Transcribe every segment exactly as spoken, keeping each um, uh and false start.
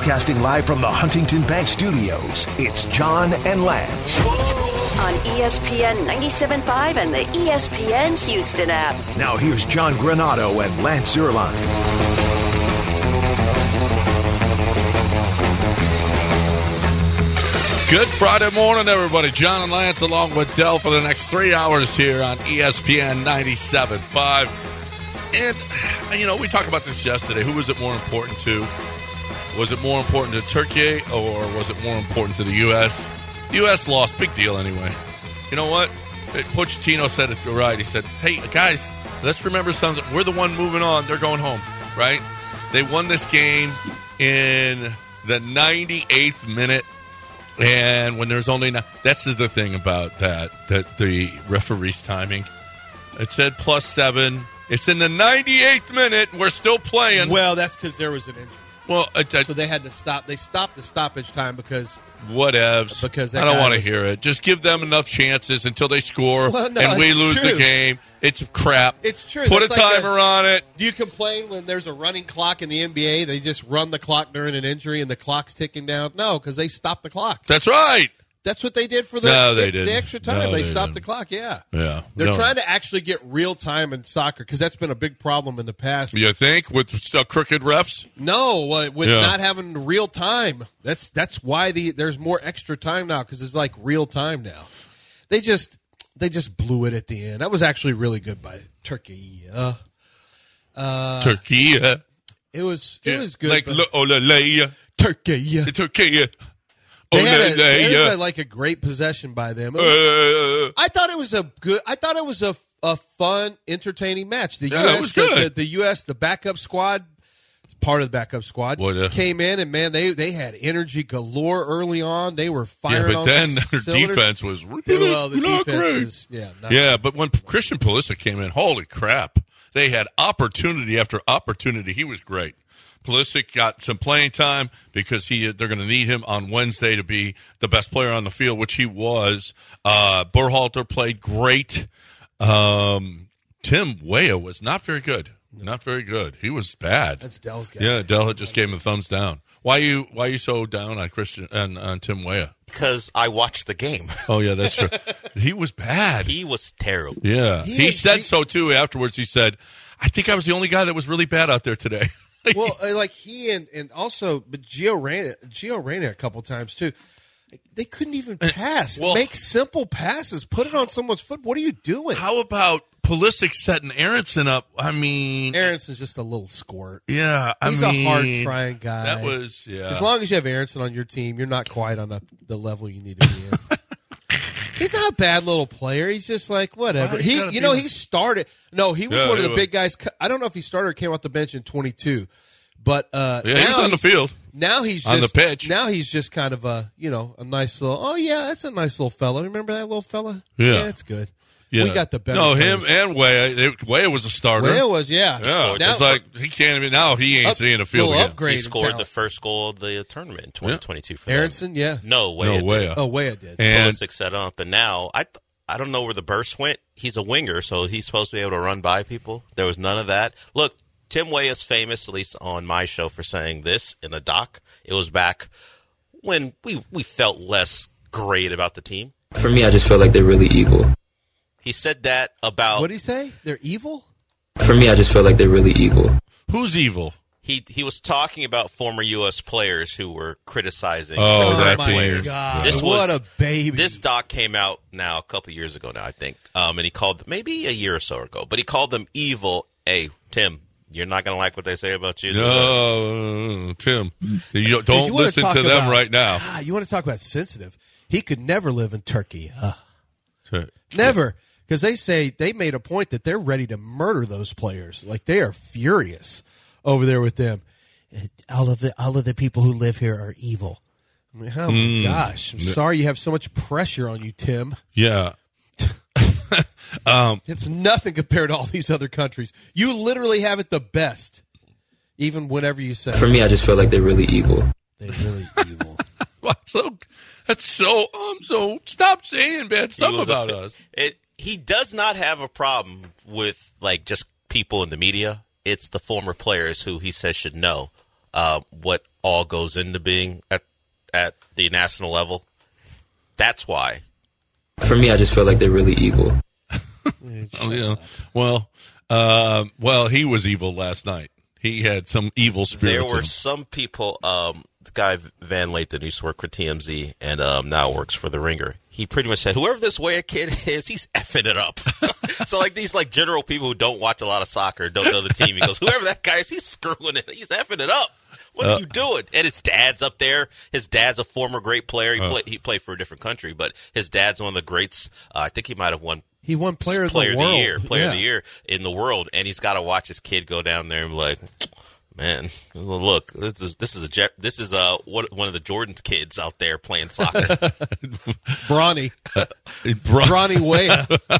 Broadcasting live from the Huntington Bank Studios, it's John and Lance. On E S P N ninety-seven point five and the E S P N Houston app. Now here's John Granado and Lance Zierlein. Good Friday morning, everybody. John and Lance along with Dell for the next three hours here on E S P N ninety-seven point five. And, you know, we talked about this yesterday. Who was it more important to? Was it more important to Turkey or was it more important to the U S? The U S lost. Big deal anyway. You know what? Pochettino said it right. He said, hey, guys, let's remember something. We're the one moving on. They're going home, right? They won this game in the ninety-eighth minute. And when there's only... That's the thing about that, that the referee's timing. It said plus seven. It's in the ninety-eighth minute. We're still playing. Well, that's because there was an injury. Well, it, it, so they had to stop. They stopped the stoppage time because... Whatevs. Because I don't want to was... hear it. Just give them enough chances until they score well, no, and we lose true. the game. It's crap. It's true. Put That's a like timer a, on it. Do you complain when there's a running clock in the N B A? They just run the clock during an injury and the clock's ticking down? No, because they stopped the clock. That's right. That's what they did for the, no, they the, didn't. the extra time. No, they, they stopped didn't. the clock, yeah. Yeah. They're no. trying to actually get real time in soccer because that's been a big problem in the past. You think? With uh, crooked refs? No, uh, with yeah. not having real time. That's that's why the there's more extra time now because it's like real time now. They just they just blew it at the end. That was actually really good by Turkey. Uh, uh, Turkey. Uh, it was it yeah. was good. Like Olaleya. Turkey. Turkey. They had, a, they had a, like a great possession by them. It was, uh, I thought it was a good. I thought it was a, a fun, entertaining match. The yeah, U S, it was good. The, the, the U S, the backup squad, part of the backup squad, what, uh, came in and man, they they had energy galore early on. They were firing. Yeah, but on then their cylinders. defense was really well, the not defense great. is, yeah, not yeah, great. But when Christian Pulisic came in, holy crap! They had opportunity after opportunity. He was great. Pulisic got some playing time because he they're going to need him on Wednesday to be the best player on the field, which he was. Uh, Berhalter played great. Um, Tim Weah was not very good. Not very good. He was bad. That's Dell's guy. Yeah, Dell just gave him a thumbs down. Why you Why are you so down on Christian and on Tim Weah? Because I watched the game. Oh yeah, that's true. He was bad. He was terrible. Yeah, he, he is, said he, so too. Afterwards, he said, "I think I was the only guy that was really bad out there today." Well, like he and, and also, but Gio Reyna, Gio Reyna a couple times too. They couldn't even pass. Well, Make simple passes. Put it on someone's foot. What are you doing? How about Pulisic setting Aronson up? I mean, Aaronson's just a little squirt. Yeah, I he's mean, a hard trying guy. That was yeah. As long as you have Aronson on your team, you're not quite on the, the level you need to be in. He's not a bad little player. He's just like whatever. Well, he, you know, he started. No, he was Yeah, one of he the was. big guys. I don't know if he started or came off the bench in twenty-two, but uh, Yeah, he was now on the he's- field. Now he's just, On the pitch. Now he's just kind of a you know a nice little. Oh yeah, that's a nice little fella. Remember that little fella? Yeah. that's good. Yeah. We got the better. No, him players. and Weah. They- Weah was a starter. Well, it was yeah. yeah, Now- it's like he can't even now. He ain't Up- seeing the field little again. upgrade. He in scored talent. the first goal of the tournament in twenty twenty-two for them. Aronson, yeah. No way. No it Weah. did. Oh, Weah did. And Pulisic set up, and now I th- I don't know where the burst went. He's a winger, so he's supposed to be able to run by people. There was none of that. Look, Tim Weah is famous, at least on my show, for saying this in a doc. It was back when we, we felt less great about the team. For me, I just feel like they're really evil. He said that about What did he say? They're evil? For me, I just feel like they're really evil. who's evil? he he was talking about former U S players who were criticizing Oh, the that current team. players. God, This what was- a baby! This doc came out now a couple years ago now, I think, um, and he called maybe a year or so ago, but he called them evil. Hey, Tim, you're not going to like what they say about you. No, Tim. You don't, don't You wanna listen talk to them about- right now. God, you want to talk about sensitive? He could never live in Turkey. Uh, never. Because they say they made a point that they're ready to murder those players. Like they are furious over there with them. All of the all of the people who live here are evil. I mean, oh my gosh! I'm sorry you have so much pressure on you, Tim. Yeah. um, It's nothing compared to all these other countries. You literally have it the best, even whenever you say For me, I just feel like they're really evil. they're really evil. so that's so um. So stop saying bad stuff He was a- about us. It, he does not have a problem with like just people in the media. It's the former players who he says should know uh, what all goes into being at at the national level. That's why. For me, I just feel like they're really evil. Oh, yeah. Well, uh, well, he was evil last night. He had some evil spirits. There in were him. some people. Um, the guy Van Lathan used to work for T M Z and um, now works for The Ringer. He pretty much said, "Whoever this Weah kid is, he's effing it up." So, like these like general people who don't watch a lot of soccer, don't know the team. He goes, "Whoever that guy is, he's screwing it. He's effing it up. What are uh, you doing?" And his dad's up there. His dad's a former great player. He uh, played. He played for a different country, but his dad's one of the greats. Uh, I think he might have won. He won Player, player of the, of the world. Year, Player yeah. of the Year in the world, and he's got to watch his kid go down there and be like, "Man, look, this is this is a Je- this is a what, one of the Jordan's kids out there playing soccer." Bronny, Bron- Bronny Weah.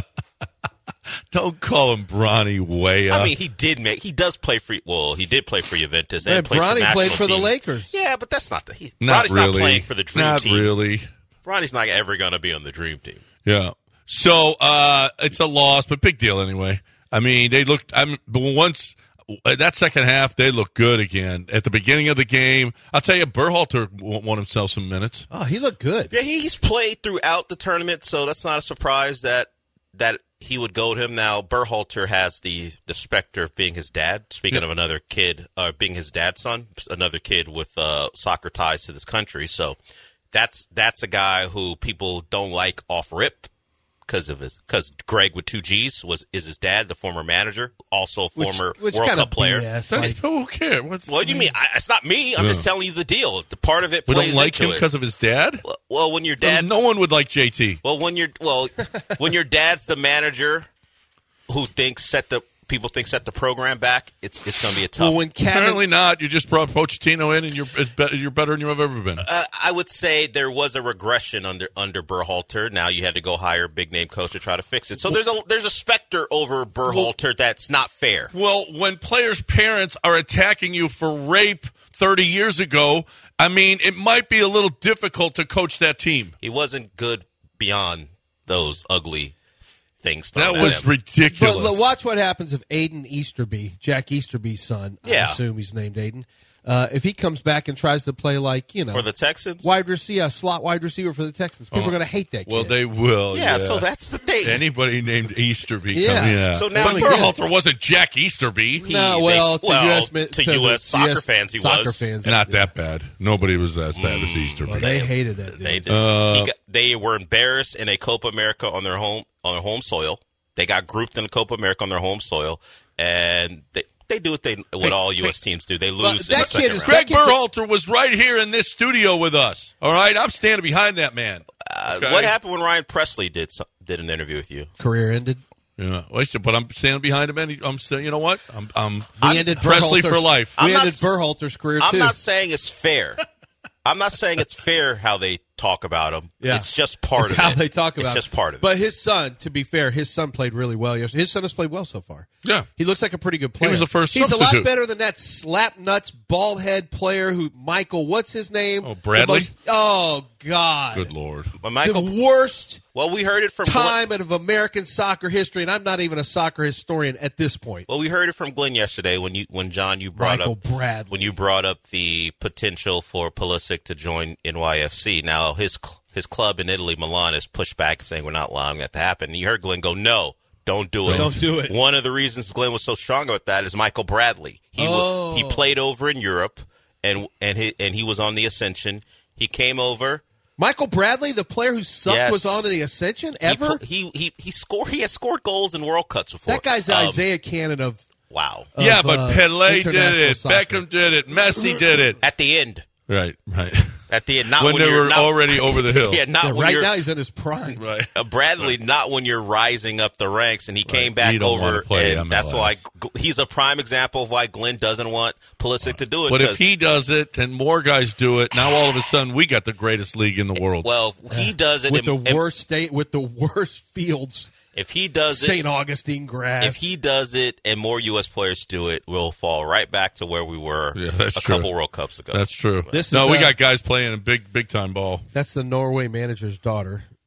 Don't call him Bronny Weah. I mean, he did make. He does play for. Well, he did play for Juventus. Man, and played Bronny for played for team. the Lakers. Yeah, but that's not the. He, not Bronny's really. not playing for the dream not team. Not really. Bronny's not ever going to be on the dream team. Yeah. So uh, it's a loss, but big deal anyway. I mean, they looked. I mean, once that second half, they looked good again. At the beginning of the game, I'll tell you, Berhalter won himself some minutes. Oh, he looked good. Yeah, he's played throughout the tournament, so that's not a surprise that that he would go to him. Now, Berhalter has the the specter of being his dad. Speaking yeah. of another kid, uh, being his dad's son, another kid with uh, soccer ties to this country. So that's that's a guy who people don't like off rip. Because of his, because Greg with two G's was is his dad, the former manager, also a former which, which World kind Cup of player. B S, That's, like, who cares? What's, What do you mean? I, it's not me. I'm Yeah. just telling you the deal. The part of it we plays don't like into him it. because of his dad. Well, well, when your dad, no one would like J T. well, when you're, well, when your dad's the manager, who thinks set the people think set the program back, it's it's going to be a tough. well, when Kevin, Apparently not. You just brought Pochettino in, and you're it's be- you're better than you've ever been. Uh, I would say there was a regression under under Berhalter. Now you had to go hire a big name coach to try to fix it. So there's a there's a specter over Berhalter that's not fair. Well, when players' parents are attacking you for rape thirty years ago, I mean, it might be a little difficult to coach that team. He wasn't good beyond those ugly things. That thrown at was him. ridiculous. But look, watch what happens if Aiden Easterby, Jack Easterby's son, I Yeah. assume he's named Aiden, uh, if he comes back and tries to play like, you know, for the Texans. wide receiver, yeah, slot wide receiver for the Texans, people Oh. are going to hate that kid. Well, they will. yeah, Yeah, so that's the thing. anybody named Easterby. Yeah. come- yeah. So now but he- Berhalter wasn't Jack Easterby. He- no, they- well, to well, U S to to U S the soccer U S fans, he soccer was. fans, Not yeah. that bad. Nobody was as bad as Easterby. Well, they hated that dude. They did. Uh, he got, they were embarrassed in a Copa America on their home on their home soil. They got grouped in a Copa America on their home soil, and they they do what they what Hey, all U S hey, teams do. They but lose in the that second kid is- round. Greg Berhalter was right here in this studio with us. All right, I'm standing behind that man. Uh, Okay. What happened when Ryan Presley did some, did an interview with you? Career ended. Yeah, well, I said, but I'm standing behind him, and he- I'm still. You know what? I'm. I'm We ended Presley Berhalter's- for life. I'm We not ended s- Berhalter's career I'm too. not saying it's fair. I'm not saying it's fair how they talk about him. Yeah. It's just part It's of how it. they talk about It's it. just part of it. But his son, to be fair, his son played really well yesterday. His son has played well so far. Yeah. He looks like a pretty good player. was the first He's a substitute. lot better than that slap nuts, bald head player who, Michael, what's his name? Oh, Bradley? The most- oh, God. Good Lord. But Michael, the worst well, we heard it from time of American soccer history, and I'm not even a soccer historian at this point. Well, we heard it from Glenn yesterday when you when John you brought Michael up Bradley. when you brought up the potential for Pulisic to join N Y F C. Now his cl- his club in Italy, Milan, has pushed back saying we're not allowing that to happen. And you heard Glenn go, "No, don't do it. Don't do it." One of the reasons Glenn was so strong about that is Michael Bradley. He Oh. he played over in Europe and and he and he was on the Ascension. He came over. Michael Bradley, the player who sucked, Yes. was on the Ascension He ever? pl- He he he scored. He has scored goals in World Cups before. that guy's the Um, Isaiah Cannon of. Wow. of, yeah, but uh, Pelé did international it. soccer. Beckham did it. Messi did it. At the end. Right, right. At the end, not when, when, they you're were not, already over the hill. Yeah, not Yeah, when right you're now he's in his prime. Right. uh, Bradley. Not when you're rising up the ranks, and he came back He don't wanna over. play And M L S. that's why G- he's a prime example of why Glenn doesn't want Pulisic to do it. But if 'cause- he does it and more guys do it, now all of a sudden we got the greatest league in the world. well, he does it with and- the and worst state, with the worst fields, If he does it, Saint Augustine grass. if he does it, and more U S players do it, we'll fall right back to where we were Yeah, that's a true. couple World Cups ago. That's true. This no, is, we uh, got guys playing in big, big time ball. That's the Norway manager's daughter.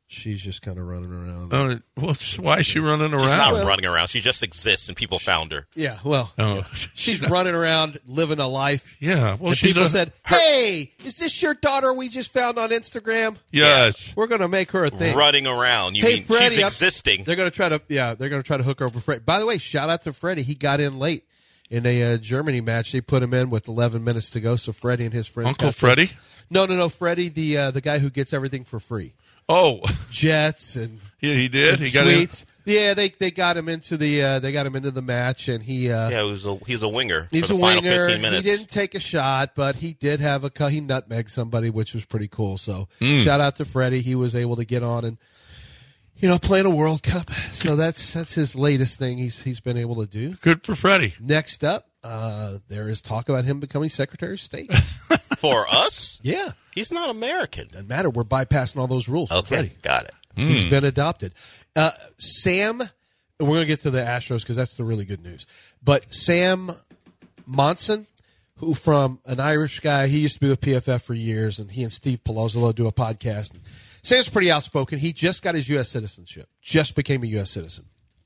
She's just kind of running around. Oh, well, why is she running around? She's not well, running around. She just exists, and people found her. Yeah, well, oh, yeah. she's running around living a life. Yeah, well, and she's people a, said, "Hey, is this your daughter we just found on Instagram?" Yes, yeah. We're going to make her a thing. Running around. You hey, mean Freddie, she's existing? I'm, they're going to try to, yeah, they're going to try to hook her up with Freddie. By the way, shout out to Freddie. He got in late in a uh, Germany match. They put him in with eleven minutes to go. So Freddie and his friends. Uncle Freddie? To, no, no, no. Freddie, the uh, the guy who gets everything for free. Oh, jets and yeah, he did. He got sweets. In. Yeah, they they got him into the uh, they got him into the match, and he uh, yeah, he was a, he's a winger. He's for the a final winger. fifteen minutes. He didn't take a shot, but he did have a he nutmegged somebody, which was pretty cool. So mm. shout out to Freddie. He was able to get on and you know play in a World Cup. So that's that's his latest thing he's he's been able to do. Good for Freddie. Next up, uh, there is talk about him becoming Secretary of State for us. Yeah, he's not American. Doesn't matter. We're bypassing all those rules. For okay, Freddie. Got it. Mm. He's been adopted. Uh, Sam, and we're going to get to the Astros because that's the really good news. But Sam Monson, who from an Irish guy, he used to be with P F F for years, and he and Steve Palazzolo do a podcast. And Sam's pretty outspoken. He just got his U S citizenship, just became a U S citizen.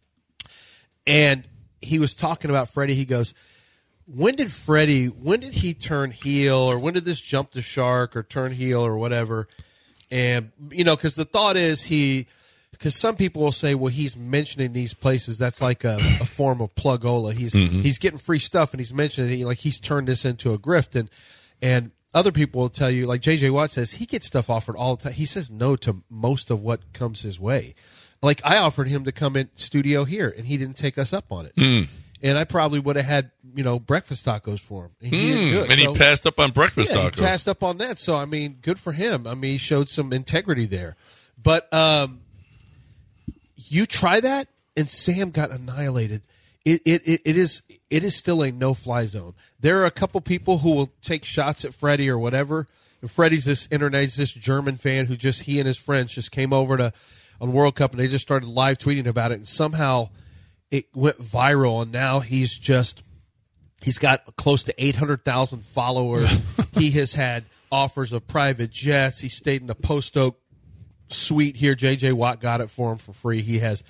And he was talking about Freddie. He goes, when did Freddie, when did he turn heel, or when did this jump the shark or turn heel or whatever? And, you know, because the thought is he, because some people will say, well, he's mentioning these places. That's like a, a form of plugola. He's mm-hmm. he's getting free stuff, and he's mentioning it. Like he's turned this into a grift. And, and other people will tell you, like J J Watt says, he gets stuff offered all the time. He says no to most of what comes his way. Like I offered him to come in studio here, and he didn't take us up on it. Mm. And I probably would have had, you know, breakfast tacos for him. And he mm, didn't do it. And so, he passed up on breakfast yeah, tacos. He passed up on that. So, I mean, good for him. I mean, he showed some integrity there. But um, you try that, and Sam got annihilated. It, it, it, it is it is still a no-fly zone. There are a couple people who will take shots at Freddie or whatever. And Freddie's this internet, this German fan who just, he and his friends just came over to on World Cup, and they just started live tweeting about it. And somehow it went viral, and now he's just he's got close to eight hundred thousand followers. He has had offers of private jets. He stayed in the Post Oak suite here. J J Watt got it for him for free. He has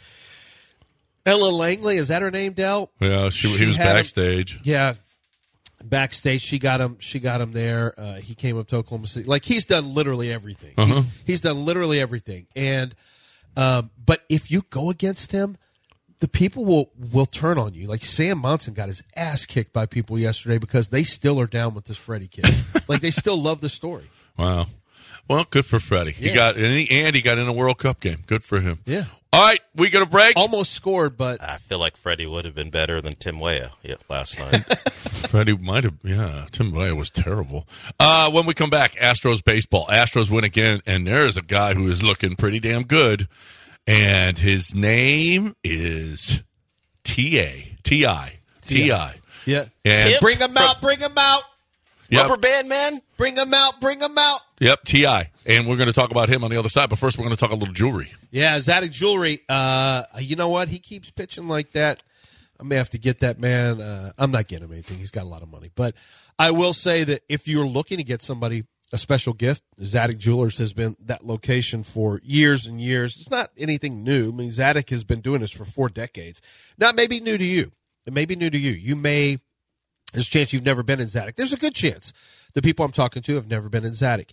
Ella Langley. Is that her name, Del? Yeah, she, she he was backstage. Him, yeah, backstage. She got him. She got him there. Uh, he came up to Oklahoma City. Like he's done literally everything. Uh-huh. He's, he's done literally everything. And um, but if you go against him, the people will, will turn on you. Like Sam Monson got his ass kicked by people yesterday because they still are down with this Freddie kid. Like they still love the story. Wow. Well, good for Freddie. Yeah. He got and he, and he got in a World Cup game. Good for him. Yeah. All right, we got a break. Almost scored, but I feel like Freddie would have been better than Tim Weah yeah, last night. Freddie might have. Yeah, Tim Weah was terrible. Uh, when we come back, Astros baseball. Astros win again, and there is a guy who is looking pretty damn good, and his name is T A T I T I. Yeah. And bring him out. Bring him out. Yep. Rubber band man. Bring him out. Bring him out. Yep, T I And we're going to talk about him on the other side. But first, we're going to talk a little jewelry. Yeah, Zadig Jewelry. Uh, you know what? He keeps pitching like that. I may have to get that man. Uh, I'm not getting him anything. He's got a lot of money. But I will say that if you're looking to get somebody a special gift, Zadig Jewelers has been that location for years and years. It's not anything new. I mean, Zadig has been doing this for four decades. Now, it may be new to you. It may be new to you. You may, there's a chance you've never been in Zadig. There's a good chance the people I'm talking to have never been in Zadig.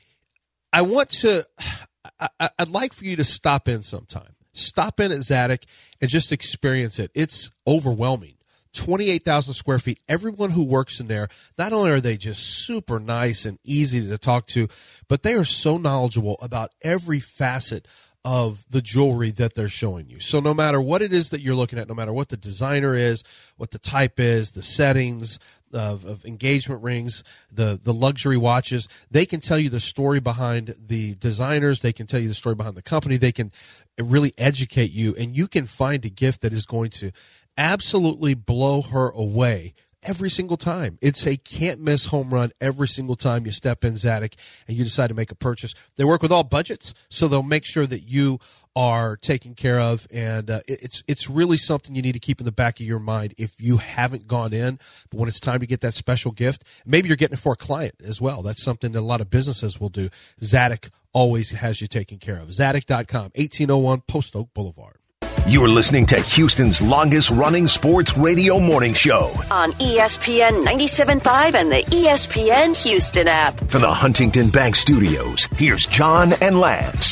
I want to, I, I'd like for you to stop in sometime. Stop in at Zadig and just experience it. It's overwhelming. twenty-eight thousand square feet. Everyone who works in there, not only are they just super nice and easy to talk to, but they are so knowledgeable about every facet of the jewelry that they're showing you. So no matter what it is that you're looking at, no matter what the designer is, what the type is, the settings of, of engagement rings, the, the luxury watches, they can tell you the story behind the designers. They can tell you the story behind the company. They can really educate you, and you can find a gift that is going to absolutely blow her away every single time. It's a can't-miss home run every single time you step in Zadig and you decide to make a purchase. They work with all budgets, so they'll make sure that you are taken care of, and uh, it's it's really something you need to keep in the back of your mind if you haven't gone in. But when it's time to get that special gift, maybe you're getting it for a client as well. That's something that a lot of businesses will do. Zadig always has you taken care of. Zadig dot com, eighteen oh one Post Oak Boulevard. You're listening to Houston's longest-running sports radio morning show on E S P N ninety-seven point five and the E S P N Houston app. From the Huntington Bank Studios, here's John and Lance.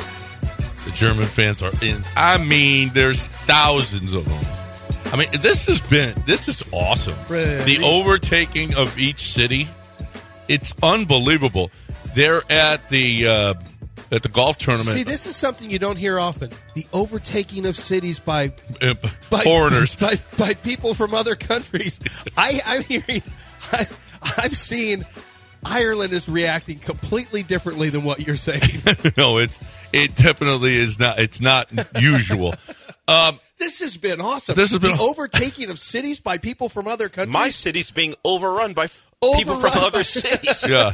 The German fans are in. I mean, there's thousands of them. I mean, this has been, this is awesome. Really? The overtaking of each city, it's unbelievable. They're at the uh, at the golf tournament. See, this is something you don't hear often. The overtaking of cities by, Uh, by foreigners. by, by people from other countries. I, I'm hearing, I, I'm seeing Ireland is reacting completely differently than what you're saying. No, it's it definitely is not. It's not usual. Um, This has been awesome. This has been the overtaking of cities by people from other countries. My city's being overrun by f- Overrun people from by- other cities yeah,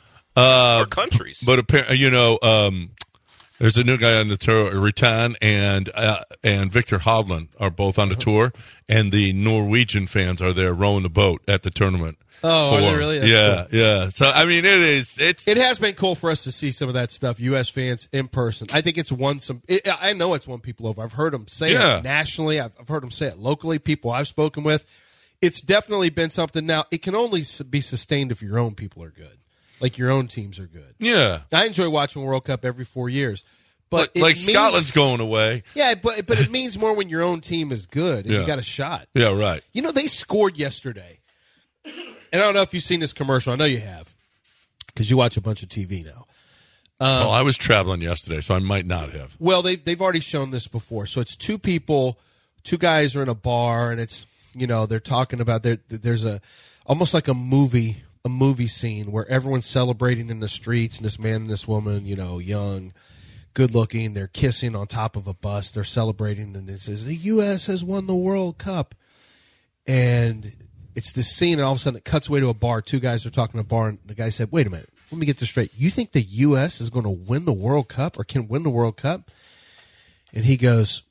uh, or countries. but apparently, you know, um, there's a new guy on the tour. Ritan and uh, and Victor Hovland are both on the tour, and the Norwegian fans are there rowing the boat at the tournament. Oh, are they For- really? That's yeah, cool. yeah. So I mean, it is. It's It has been cool for us to see some of that stuff, U S fans in person. I think it's won some. It, I know it's won people over. I've heard them say Yeah. it nationally. I've, I've heard them say it locally. People I've spoken with. It's definitely been something. Now it can only s- be sustained if your own people are good, like your own teams are good. yeah. I enjoy watching World Cup every four years, but Like, it like means- Scotland's going away. Yeah, but but it means more when your own team is good and Yeah. you got a shot. Yeah, right. You know, they scored yesterday. And I don't know if you've seen this commercial. I know you have because you watch a bunch of T V now. well, I was traveling yesterday, so I might not have. Well, they've, they've already shown this before. So it's two people, two guys are in a bar, and it's, you know, they're talking about, there. there's a, almost like a movie, a movie scene where everyone's celebrating in the streets, and this man and this woman, you know, young, good looking, they're kissing on top of a bus, they're celebrating, and it says, the U S has won the World Cup. And it's this scene, and all of a sudden it cuts away to a bar. Two guys are talking to a bar, and the guy said, wait a minute, let me get this straight. You think the U S is going to win the World Cup or can win the World Cup? And he goes,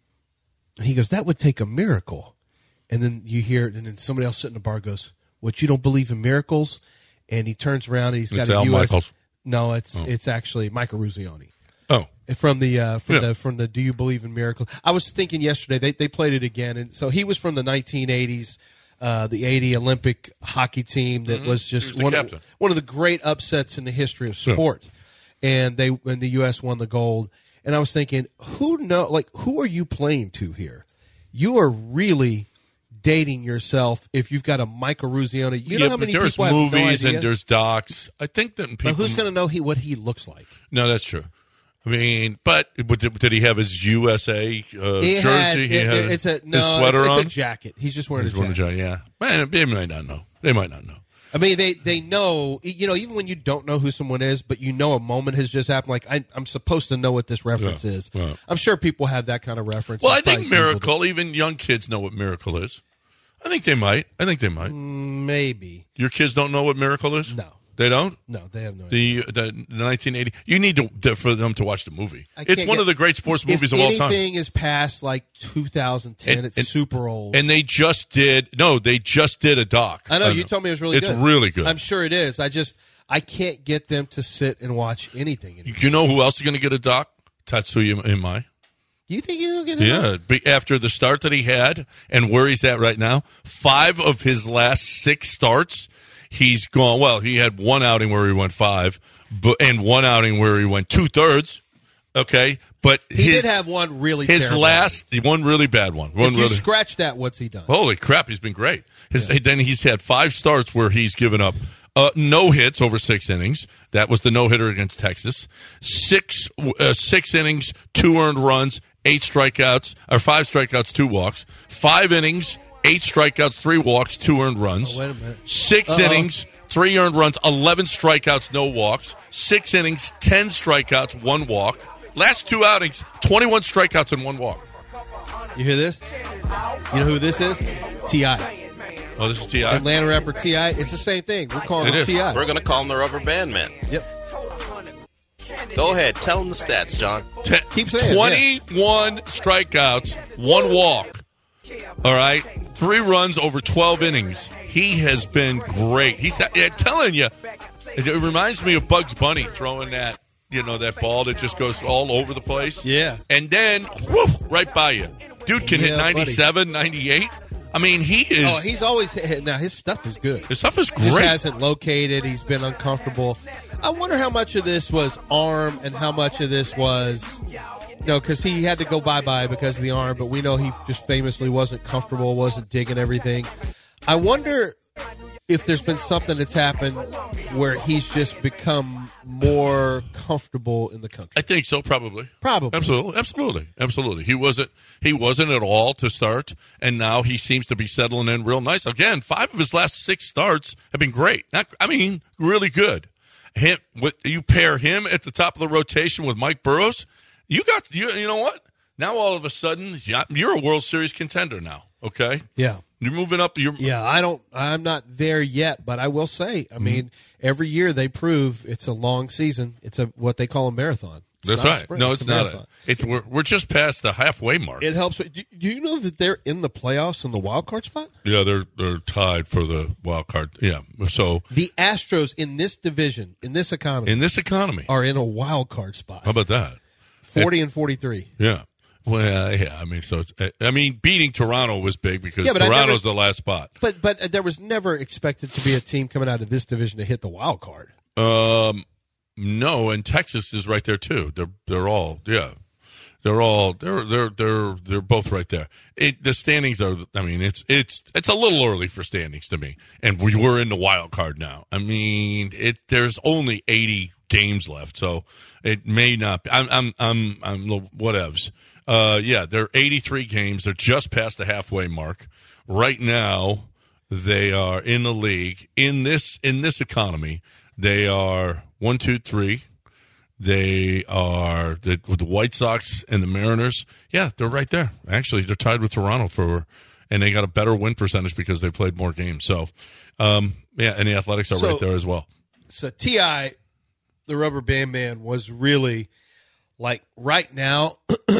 he goes, that would take a miracle. And then you hear, and then somebody else sitting in the bar goes, what, you don't believe in miracles? And he turns around and he's got It's a Al U S. Michaels. No, it's it's actually Michael Ruzioni. Oh, From the uh, from Yeah. the from the Do You Believe in Miracles? I was thinking yesterday they they played it again, and so he was from the nineteen eighties, uh, the eighty Olympic hockey team that was He just was the one captain. of, one of the great upsets in the history of sport, and they when the U S won the gold. And I was thinking, who know like who are you playing to here? You are really dating yourself if you've got a Michael Ruzioni. You know yeah, how but many there's people have no movies idea? and there's docs. I think that people. But who's going to know he what he looks like? No, that's true. I mean, but but did, did he have his U S A uh, He jersey? had, he it- had it's a his no, sweater it's, it's on. a jacket. He's just wearing He's a wearing jacket. a jacket. Yeah, man, they might not know. They might not know. I mean, they, they know, you know, even when you don't know who someone is, but you know a moment has just happened, like, I, I'm supposed to know what this reference Yeah, is. right. I'm sure people have that kind of reference. Well, I It's think probably Googled Miracle. Even young kids know what Miracle is. I think they might. I think they might. it. Maybe. Your kids don't know what Miracle is. No. They don't. No, they have no idea. The, the the nineteen eighty. You need to, to for them to watch the movie. I It's can't one get- of the great sports movies if of all time. anything is past, like, two thousand ten, And- it's and- super old. And they just did. No, they just did a doc. I know, on you it. told me it was really it's good. It's really good. I'm sure it is. I just, I can't get them to sit and watch anything anymore. you know who else is going to get a doc? Tatsuya Imai. You think he'll get it? Yeah, be- after the start that he had and where he's at right now, five of his last six starts, he's gone. Well, he had one outing where he went five, but and one outing where he went two thirds. Okay, but He his, did have one really his terrible last the one really bad one. One If you really, scratch that, what's he done? holy crap, he's been great. His, Then he's had five starts where he's given up uh, no hits over six innings. That was the no hitter against Texas. Six uh, six innings, two earned runs, eight strikeouts, or five strikeouts, two walks. Five innings, eight strikeouts, three walks, two earned runs. Oh, wait a minute. Six Uh-oh. innings, three earned runs, eleven strikeouts, no walks. Six innings, ten strikeouts, one walk. Last two outings, twenty-one strikeouts and one walk. You hear this? You know who this is? T I Oh, this is T I Atlanta rapper T I It's the same thing. We're calling It him is. T I We're going to call him the Rubber Band Man. Yep. Go ahead. Tell him the stats, John. Te- Keep saying it, twenty-one strikeouts, one walk. All right, three runs over twelve innings. He has been great. He's I'm telling you, it reminds me of Bugs Bunny throwing that You know, that ball that just goes all over the place? Yeah. And then, whoof, right by you. Dude can Yeah, hit ninety-seven, ninety-eight. I mean, he is. Oh, he's always – now, his stuff is good. His stuff is He just great. hasn't located. He's been uncomfortable. I wonder how much of this was arm and how much of this was – you know, because he had to go bye-bye because of the arm, but we know he just famously wasn't comfortable, wasn't digging everything. I wonder if there's been something that's happened where he's just become more comfortable in the country. I think so, probably. Probably. Absolutely. Absolutely. Absolutely. He wasn't he wasn't at all to start, and now he seems to be settling in real nice. Again, five of his last six starts have been great. Not, I mean, really good. Him with you pair him at the top of the rotation with Mike Burrows, you got you you know what? Now all of a sudden you're a World Series contender now, okay? Yeah. You're moving up. You're, Yeah, I don't. I'm not there yet, but I will say. I mean, Mm-hmm. every year they prove it's a long season. It's a what they call a marathon. It's That's not a right. sprint, No, it's, a not. marathon. A, it's we're we're just past the halfway mark. It helps. Do, do you know that they're in the playoffs in the wild card spot? Yeah, they're they're tied for the wild card. Yeah, so The Astros in this division, in this economy, in this economy, are in a wild card spot. how about that? Forty and forty-three. Yeah. Well, yeah. I mean, so it's, I mean, beating Toronto was big because Yeah, but I Toronto's never- the last spot. But but there was never expected to be a team coming out of this division to hit the wild card. Um, no, and Texas is right there too. They're they're all yeah, they're all they're they're they're they're both right there. It, the standings are. I mean, it's it's it's a little early for standings to me, and we we're in the wild card now. I mean, it there's only eighty games left, so it may not. Be, I'm I'm I'm I'm whatevs. Uh, yeah, they're eighty-three games. They're just past the halfway mark right now. They are in the league in this in this economy. They are one, two, three. They are the, with the White Sox and the Mariners. Yeah, they're right there. Actually, they're tied with Toronto for, and they got a better win percentage because they played more games. So, um, yeah, and the Athletics are So- right there as well. So T I, the Rubber Band Man, was really like right now.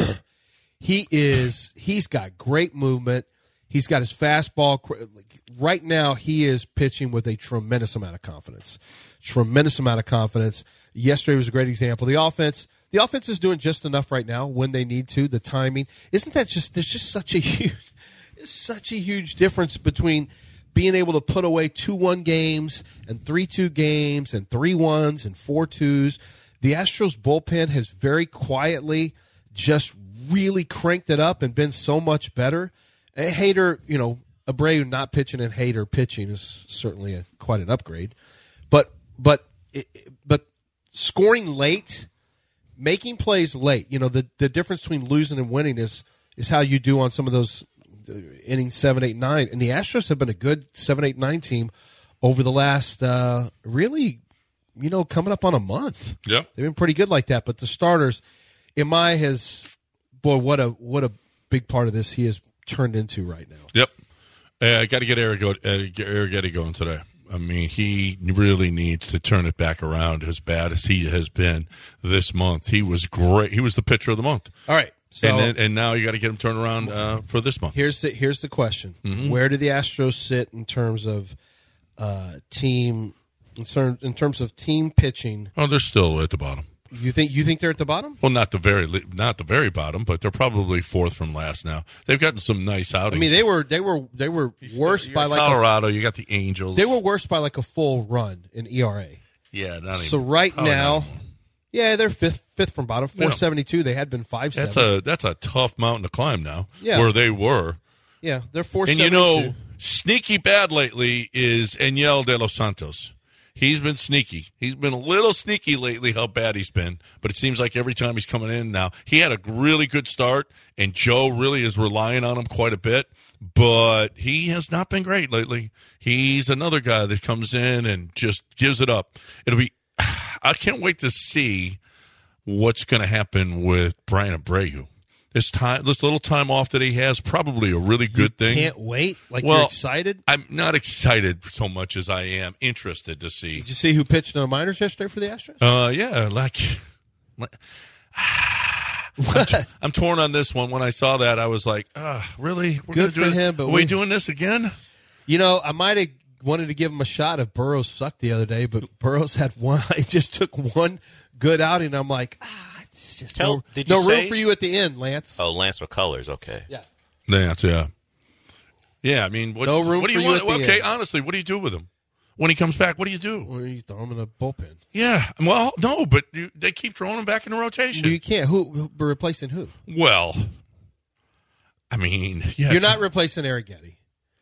he is. He's got great movement. He's got his fastball. Right now, he is pitching with a tremendous amount of confidence. Tremendous amount of confidence. Yesterday was a great example. The offense, the offense is doing just enough right now when they need to. The timing, isn't that just? There's just such a huge, it's such a huge difference between being able to put away two one games and three two games and three ones and four twos. The Astros bullpen has very quietly just really cranked it up and been so much better. A Hader, you know, Abreu not pitching and Hader pitching is certainly a, quite an upgrade. But but it, but scoring late, making plays late. You know, the the difference between losing and winning is is how you do on some of those innings seven, eight, nine. And the Astros have been a good seven, eight, nine team over the last uh, really, you know, coming up on a month. Yeah. They've been pretty good like that. But the starters, Imai has, boy, what a what a big part of this he has turned into right now. Yep. Uh, I got to get Arrighetti going today. I mean, he really needs to turn it back around as bad as he has been this month. He was great. He was the pitcher of the month. All right. So and, then, and now you got to get him turned around uh, for this month. here's the here's the question: Mm-hmm. Where do the Astros sit in terms of uh, team in, ter- in terms of team pitching? Oh, they're still at the bottom. You think you think they're at the bottom? Well, not the very not the very bottom, but they're probably fourth from last now. They've gotten some nice outings. I mean, they were they were they were worse You by got like a, Colorado. You got the Angels. they were worse by like a full run in E R A. yeah. Not So even, right probably now, not. yeah, they're fifth fifth from bottom, four seventy two. They had been five that's seven. a that's a tough mountain to climb now. Yeah. Where they were. Yeah, they're four And seventy two. you know, sneaky bad lately is Enyel De Los Santos. He's been sneaky. He's been a little sneaky lately how bad he's been, but it seems like every time he's coming in now, he had a really good start, and Joe really is relying on him quite a bit, but he has not been great lately. He's another guy that comes in and just gives it up. It'll be – I can't wait to see what's going to happen with Brian Abreu. This time, this little time off that he has, probably a really good thing. Can't wait. Like Well, you're excited. I'm not excited so much as I am interested to see. Did you see who pitched in the minors yesterday for the Astros? Uh, yeah, like, like I'm, t- I'm torn on this one. When I saw that, I was like, uh, really? We're Good gonna do for this? him, but are we, we- doing this again? You know, I might have wanted to give him a shot if Burrows sucked the other day, but Burrows had one. He just took one good outing. I'm like, ah, it's just Tell, no, did you no say, room for you at the end, Lance. Oh, Lance McCullers. Okay. Yeah. Lance, yeah. Yeah, I mean, what, No room what do for you you want? at the Okay, end. honestly, what do you do with him? When he comes back, what do you do? Or you throw him in a bullpen. Yeah, well, no, but you, they keep throwing him back in the rotation. You can't. Who, who replacing who? Well, I mean, yeah, You're not replacing Arrighetti.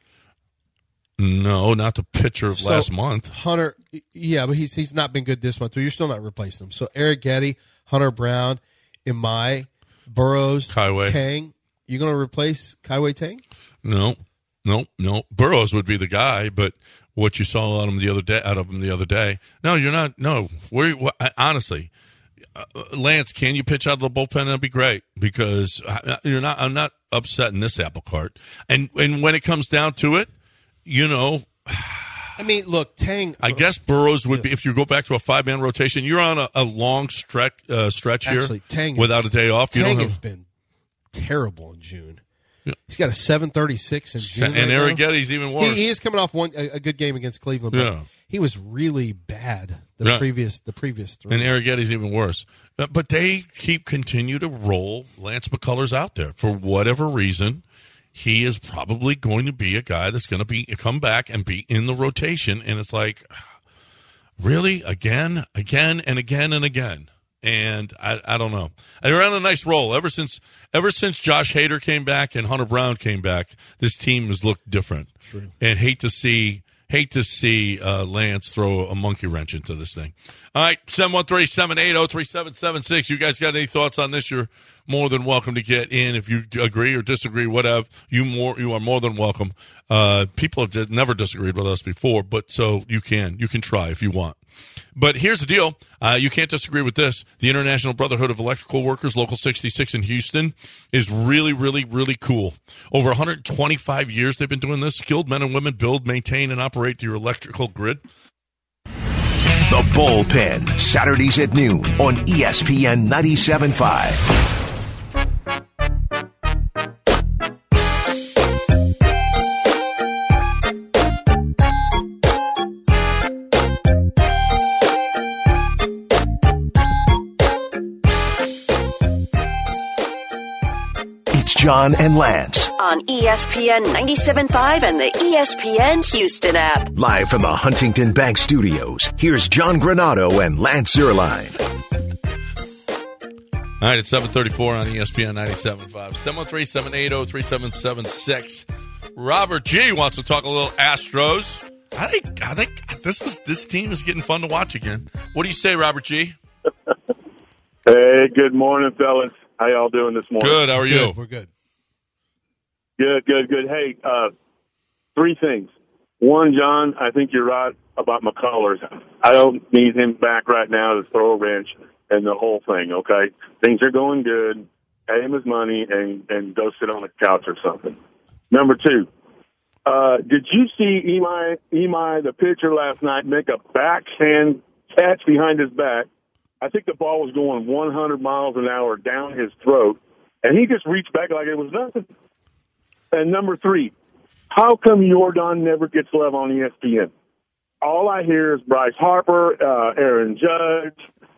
No, not the pitcher of So, last month. Hunter, yeah, but he's he's not been good this month. So you're still not replacing him. So Arrighetti, Hunter Brown, Imai, Burrows, Kaiway. Tang. You going to replace Kaiway Tang? No, no, no. Burrows would be the guy, but what you saw out of him the other day, out of him the other day. No, you're not. No, where? Honestly, uh, Lance, can you pitch out of the bullpen? That'd be great because you're not. I'm not upsetting this apple cart. And and when it comes down to it, you know. I mean, look, Tang. I guess Burrows would be if you go back to a five man rotation. You're on a, a long stretch uh, stretch here Actually, Tang without is, a day off. You Tang don't has have, been terrible in June. Yeah. He's got a seven thirty-six in June. and right now. Arrighetti's even worse. He, he is coming off one a, a good game against Cleveland, but Yeah. he was really bad the Yeah. previous the previous three. And Arrighetti's even worse. But, but they keep continue to roll Lance McCullers out there for whatever reason. He is probably going to be a guy that's going to be come back and be in the rotation. And it's like, really, again, again, and again and again. And I, I don't know. They're on a nice roll ever since ever since Josh Hader came back and Hunter Brown came back. This team has looked different. True. And hate to see hate to see uh, Lance throw a monkey wrench into this thing. All right, seven one three, seven eight zero, three seven seven six. You guys got any thoughts on this? You're more than welcome to get in. If you agree or disagree, whatever, you more you are more than welcome. Uh, people have never disagreed with us before, but so you can you can try if you want. But here's the deal. Uh, you can't disagree with this. The International Brotherhood of Electrical Workers, Local sixty-six in Houston, is really, really, really cool. Over one hundred twenty-five years they've been doing this. Skilled men and women build, maintain, and operate your electrical grid. The Bullpen, Saturdays at noon on E S P N ninety-seven point five. It's John and Lance. On E S P N ninety-seven point five and the E S P N Houston app. Live from the Huntington Bank Studios, here's John Granado and Lance Zierlein. All right, it's seven thirty-four on E S P N ninety-seven point five. seven one three, seven eight zero, three seven seven six. Robert G. wants to talk a little Astros. I think I think this is this team is getting fun to watch again. What do you say, Robert G.? Hey, good morning, fellas. How y'all doing this morning? Good. How are you? Good, we're good. Good, good, good. Hey, uh, three things. One, John, I think you're right about McCullers. I don't need him back right now to throw a wrench and the whole thing, okay? Things are going good. Pay him his money and, and go sit on a couch or something. Number two, uh, did you see Imai, Imai, the pitcher last night, make a backhand catch behind his back? I think the ball was going one hundred miles an hour down his throat, and he just reached back like it was nothing. And number three, how come Jordan never gets love on E S P N? All I hear is Bryce Harper, uh, Aaron Judge.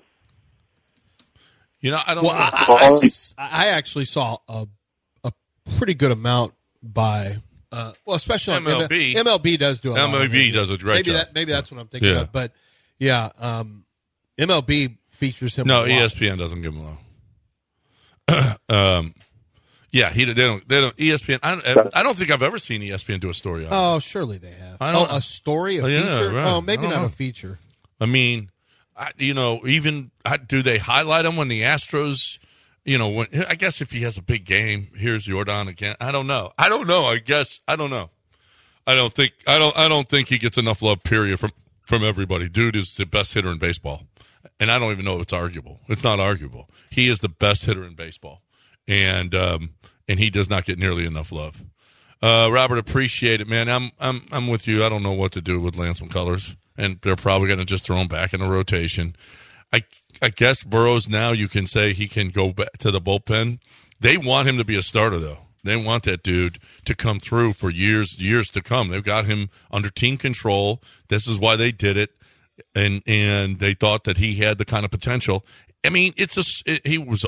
You know, I don't Well, know. I, I, I actually saw a a pretty good amount by uh, well, especially on M L B. M L B does do a lot M L B of it. does a great maybe job. That, maybe that's what I'm thinking Yeah. of. But yeah, um, M L B features him. No, a E lot. S P N doesn't give him love. um, yeah, he they don't. They don't. E S P N. I, I don't think I've ever seen E S P N do a story on. it. Oh, surely they have. I don't- oh, a story, a Oh, yeah, feature. right. Oh, maybe I don't not know. a feature. I mean, I, you know, even I, do they highlight him when the Astros? You know, when I guess if he has a big game, here's Jordan again. I don't know. I don't know. I guess I don't know. I don't think I don't I don't think he gets enough love. Period from from everybody. Dude is the best hitter in baseball, and I don't even know if it's arguable. It's not arguable. He is the best hitter in baseball, and um, and he does not get nearly enough love. Uh, Robert, appreciate it, man. I'm I'm I'm with you. I don't know what to do with Lance McCullers, and they're probably going to just throw him back in the rotation. I I guess Burrows now you can say he can go back to the bullpen. They want him to be a starter though. They want that dude to come through for years years to come. They've got him under team control. This is why they did it. and and they thought that he had the kind of potential. I mean, it's a it, he was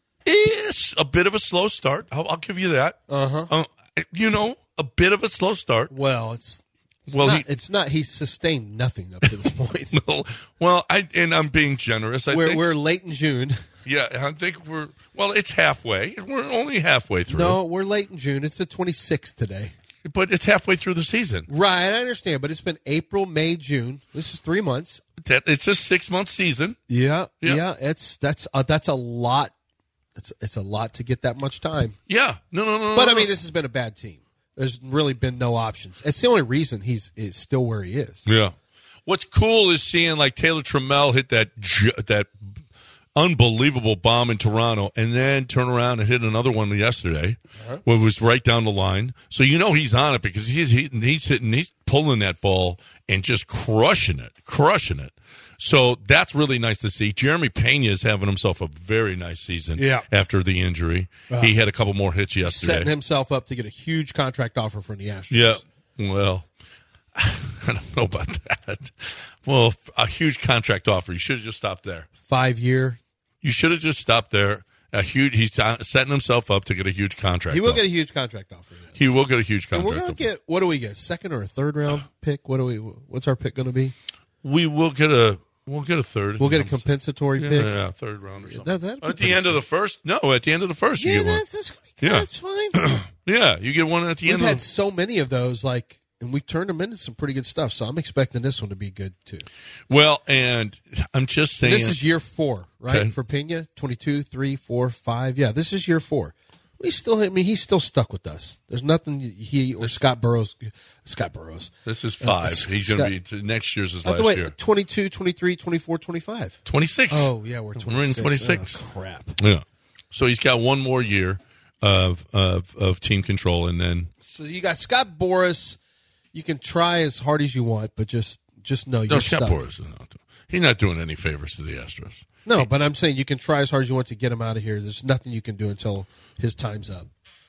it's a bit of a slow start. I'll, I'll give you that. Uh-huh. Uh You know, a bit of a slow start. Well, it's, it's well, not, he, it's not. He's sustained nothing up to this point. no, well, I and I'm being generous. I we're think, we're late in June. Yeah, I think we're well. It's halfway. We're only halfway through. No, we're late in June. It's the twenty-sixth today. But it's halfway through the season. Right, I understand. But it's been April, May, June. This is three months. That, it's a six month season. Yeah, Yeah. yeah. It's that's uh, that's a lot. It's it's a lot to get that much time. Yeah, no, no, no. But no, I mean, no. this has been a bad team. There's really been no options. It's the only reason he's is still where he is. Yeah. What's cool is seeing like Taylor Trammell hit that ju- that unbelievable bomb in Toronto, and then turn around and hit another one yesterday, uh-huh. when it was right down the line. So you know he's on it because he's he, he's hitting, he's pulling that ball and just crushing it, crushing it. So that's really nice to see. Jeremy Pena is having himself a very nice season. Yeah. After the injury, uh-huh. he had a couple more hits yesterday, setting himself up to get a huge contract offer from the Astros. Yeah. Well, I don't know about that. Well, a huge contract offer. You should have just stopped there. Five year. You should have just stopped there. A huge. He's setting himself up to get a huge contract. He will offer. get a huge contract offer. Yes. He will get a huge contract. And we're going to offer. get. What do we get? Second or a third round pick? What do we? What's our pick going to be? We will get a. We'll get a third. We'll get a compensatory yeah, pick. Yeah, third round or something. That, at the end of the first. No, at the end of the first. Yeah, you get that's, that's, yeah, that's fine. Yeah, you get one at the We've end. had of the... so many of those, like, and we've turned them into some pretty good stuff. So I'm expecting this one to be good too. Well, and I'm just saying, this is year four, right? Okay. For Pena, twenty-two, three, four, five. Yeah, this is year four. We still, I mean, he's still stuck with us. There's nothing he or Scott Burrows, Scott Burrows. This is five. Uh, He's going to be next year's his By last the way, year. twenty-two, twenty-three, twenty-four, twenty-five. twenty-six. Oh, yeah, we're twenty-six. We're in twenty-six. Oh, crap. Yeah. So he's got one more year of of of team control, and then So you got Scott Boras. You can try as hard as you want, but just just know you're no, Scott stuck. Boras is not doing. He's not doing any favors to the Astros. No, but I'm saying you can try as hard as you want to get him out of here. There's nothing you can do until his time's up.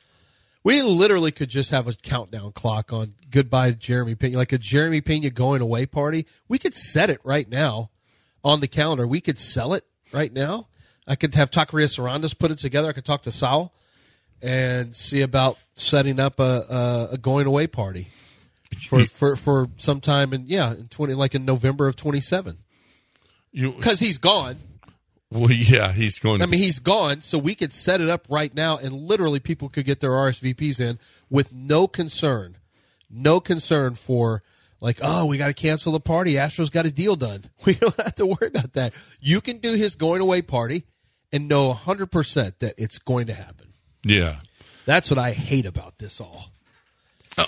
We literally could just have a countdown clock on goodbye to Jeremy Pena, like a Jeremy Pena going away party. We could set it right now on the calendar. We could sell it right now. I could have Taqueria Sarandas put it together. I could talk to Sal and see about setting up a, a, a going away party for, for, for sometime in yeah in twenty like in November of twenty-seven. Because he's gone. Well, yeah, he's going. I mean, he's gone, so we could set it up right now, and literally people could get their R S V Ps in with no concern, no concern for like, oh, we got to cancel the party. Astros got a deal done. We don't have to worry about that. You can do his going away party and know one hundred percent that it's going to happen. Yeah, that's what I hate about this all. Uh,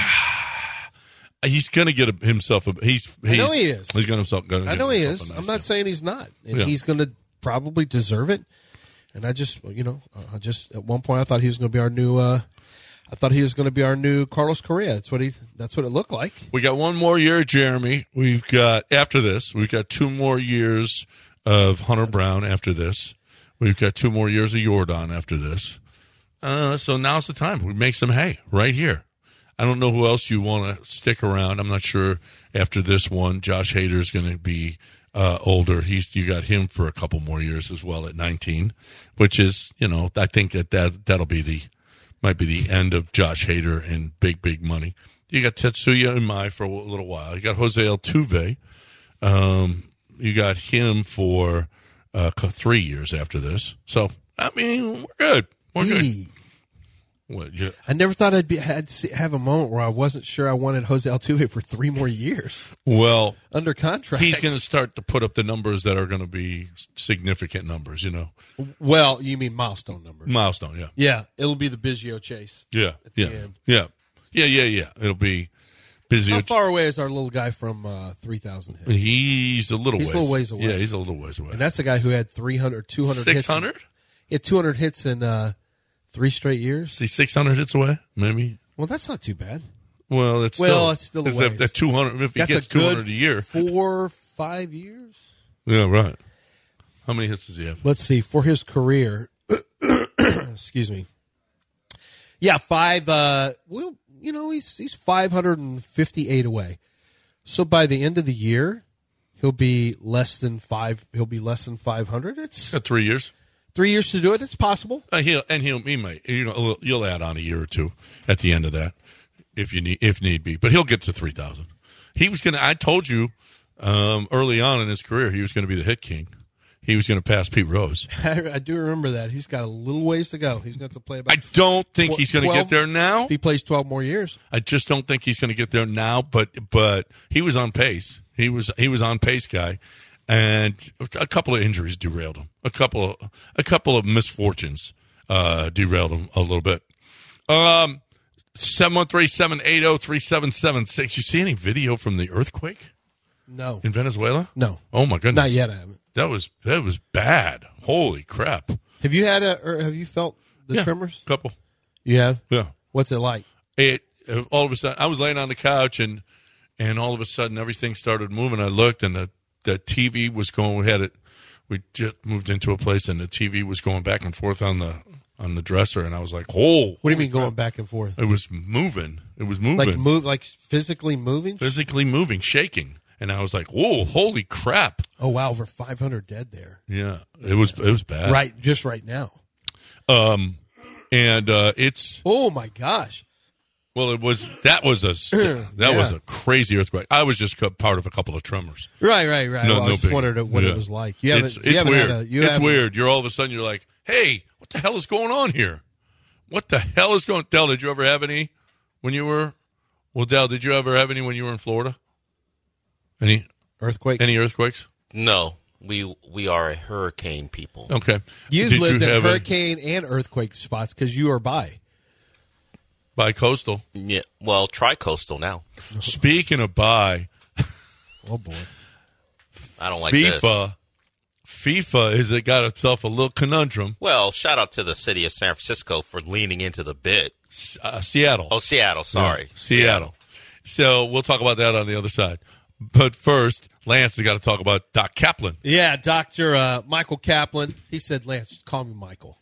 he's going to get a, himself. A, he's, he's. I know he is. He's going himself. Gonna I know he himself is. a nice I'm not deal. saying he's not, and Yeah. he's going to probably deserve it. And I just, you know, I just at one point I thought he was going to be our new. Uh, I thought he was going to be our new Carlos Correa. That's what he. That's what it looked like. We got one more year, Jeremy. We've got after this. We've got two more years of Hunter Brown. After this, we've got two more years of Jordan. After this, uh, so now's the time. We make some hay right here. I don't know who else you want to stick around. I'm not sure after this one. Josh Hader is going to be uh, older. He's you got him for a couple more years as well at nineteen, which is you know I think that, that that'll be the might be the end of Josh Hader and big big money. You got Tetsuya Imai for a little while. You got Jose Altuve. Um, you got him for uh, three years after this. So I mean we're good. We're good. He, What, you, I never thought I'd be had have a moment where I wasn't sure I wanted Jose Altuve for three more years well, under contract. he's going to start to put up the numbers that are going to be significant numbers, you know. Well, you mean milestone numbers? Milestone, yeah. Yeah, it'll be the Biggio chase. Yeah, At the yeah, end. yeah. Yeah, yeah, yeah. It'll be busy. How far away is our little guy from uh, three thousand hits? He's a little He's ways. a little ways away. Yeah, he's a little ways away. And that's a guy who had three hundred, two hundred hits. six hundred? He had two hundred hits in uh, three straight years. See, six hundred hits away, maybe. Well, that's not too bad. Well, it's Well, still, it's still a if, ways. if two hundred. If he That's gets a good two hundred a year, four, five years. yeah, right. How many hits does he have? Let's see. For his career, excuse me. Yeah, five. Uh, well, you know, he's he's five hundred and fifty-eight away. So by the end of the year, he'll be less than five. He'll be less than five hundred. It's Got three years. three years to do it. It's possible. Uh, he'll and he'll he might you know you'll add on a year or two at the end of that if you need if need be. But he'll get to three thousand. He was gonna. I told you um, early on in his career he was going to be the hit king. He was going to pass Pete Rose. I, I do remember that. He's got a little ways to go. He's going to have to play about. I don't think tw- he's going to get there now. If he plays twelve more years, I just don't think he's going to get there now. But but he was on pace. He was he was on pace, guy. And a couple of injuries derailed him. A couple of a couple of misfortunes uh, derailed him a little bit. Um, seven one three, seven eight zero, three seven seven six. You see any video from the earthquake no, in Venezuela? no. Oh my goodness, Not yet. I haven't. That was that was bad. Holy crap! Have you had a? Or have you felt the Yeah, tremors? couple. You have. Yeah. What's it like? It uh, all of a sudden I was laying on the couch and and all of a sudden everything started moving. I looked and the the T V was going. We had it. We just moved into a place and the T V was going back and forth on the on the dresser, and I was like, "Oh!" What do you mean going back and forth? It was moving. It was moving. Like move, like physically moving. Physically moving, shaking, and I was like, "Whoa! Holy crap!" Oh wow, over five hundred dead there. Yeah, it was it was bad. Right, just right now. Um, and uh, it's Oh my gosh. well, it was that was a that Yeah. was a crazy earthquake. I was just co- part of a couple of tremors. Right, right, right. No, well, no I just big. wondered what Yeah. it was like. You haven't. It's, you it's haven't weird. Had a, you it's haven't- weird. You're all of a sudden you're like, "Hey, what the hell is going on here? What the hell is going?" Del, did you ever have any when you were? Well, Del, did you ever have any when you were in Florida? Any Earthquakes. any earthquakes? No, we we are a hurricane people. Okay. You've Did lived you in have a- hurricane and earthquake spots because you are by. Bi-coastal. Yeah, well, tri-coastal now. Speaking of bi, Oh boy. I don't like FIFA, this. FIFA is it got itself a little conundrum. Well, shout out to the city of San Francisco for leaning into the bid. Uh, Seattle. Oh, Seattle. Sorry, Yeah, Seattle. So we'll talk about that on the other side. But first, Lance has got to talk about Doc Kaplan. Yeah, Doctor Uh, Michael Kaplan. He said, "Lance, call me Michael."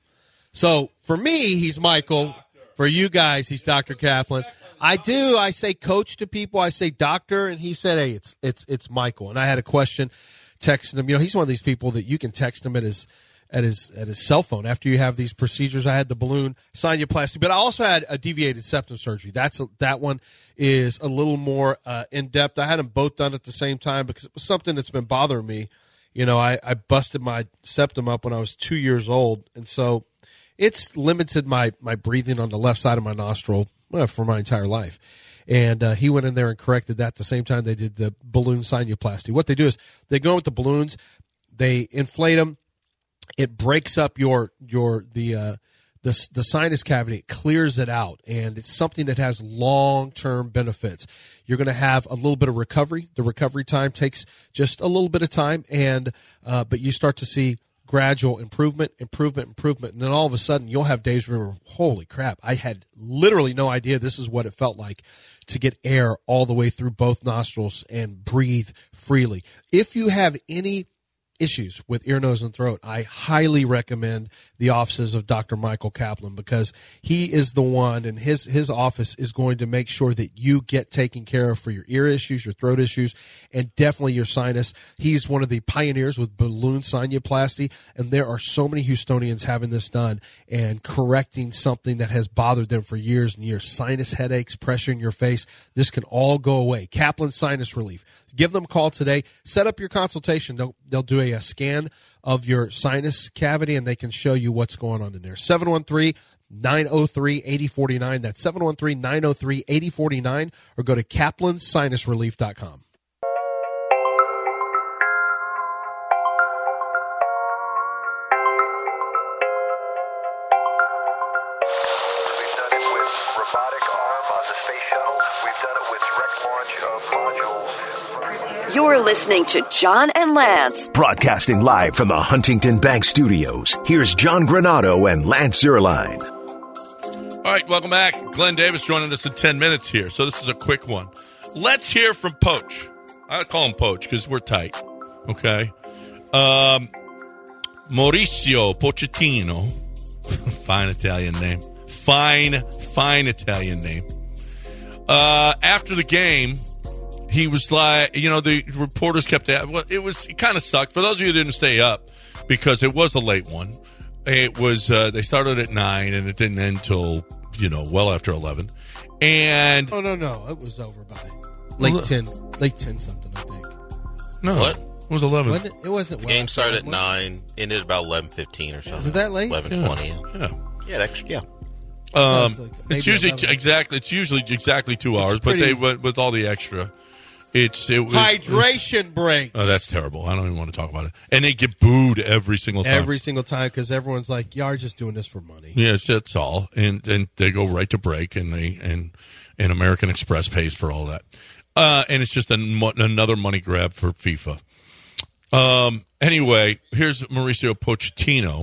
So for me, he's Michael. For you guys, he's Doctor Kaplan. I do. I say coach to people. I say doctor, and he said, "Hey, it's it's it's Michael." And I had a question, texting him. You know, he's one of these people that you can text him at his at his at his cell phone after you have these procedures. I had the balloon sinuplasty, but I also had a deviated septum surgery. That's a, that one is a little more uh, in depth. I had them both done at the same time because it was something that's been bothering me. You know, I, I busted my septum up when I was two years old, and so it's limited my my breathing on the left side of my nostril well, for my entire life. And uh, he went in there and corrected that at the same time they did the balloon sinuplasty. What they do is they go with the balloons, they inflate them. It breaks up your your the uh, the the sinus cavity. It clears it out, and it's something that has long term benefits. You're going to have a little bit of recovery. The recovery time takes just a little bit of time, and uh, but you start to see gradual improvement, improvement, improvement, and then all of a sudden you'll have days where, holy crap, I had literally no idea this is what it felt like to get air all the way through both nostrils and breathe freely. If you have any issues with ear, nose, and throat, I highly recommend the offices of Doctor Michael Kaplan because he is the one, and his his office is going to make sure that you get taken care of for your ear issues, your throat issues, and definitely your sinus. He's one of the pioneers with balloon sinuplasty, and there are so many Houstonians having this done and correcting something that has bothered them for years and years. Sinus headaches, pressure in your face, this can all go away. Kaplan Sinus Relief. Give them a call today. Set up your consultation. They'll, they'll do a, a scan of your sinus cavity, and they can show you what's going on in there. seven one three, nine oh three, eight oh four nine. That's seven one three, nine oh three, eight oh four nine, or go to kaplan sinus relief dot com. We've done it with robotic arm on the space shuttle. We've done it with direct launch of modules. You're listening to John and Lance. Broadcasting live from the Huntington Bank Studios, here's John Granado and Lance Zierlein. All right, welcome back. Glenn Davis joining us in ten minutes here. So this is a quick one. Let's hear from Poach. I call him Poach because we're tight. Okay. Um, Mauricio Pochettino. Fine Italian name. Fine, fine Italian name. Uh, after the game, he was like, you know, the reporters kept at, well, it was, it kind of sucked. For those of you who didn't stay up, because it was a late one, it was, uh, they started at nine and it didn't end till, you know, well after eleven. And. Oh, no, no. It was over by late well, ten, late ten something, I think. No. What? It was eleven. Wasn't it? It wasn't. The well game started at what? nine, ended about eleven fifteen or something. Was it that late? eleven twenty. Yeah. Yeah. Yeah, that's, yeah. Um, like it's usually eleven. exactly. It's usually exactly two It's hours, pretty- but they with, with all the extra, it's it, was Hydration breaks. Oh, that's terrible. I don't even want to talk about it. And they get booed every single time. Every single time because everyone's like, "Y'all are just doing this for money." Yeah, it's, that's all. And and they go right to break, and they and and American Express pays for all that. Uh, and it's just an, another money grab for FIFA. Um. Anyway, here's Mauricio Pochettino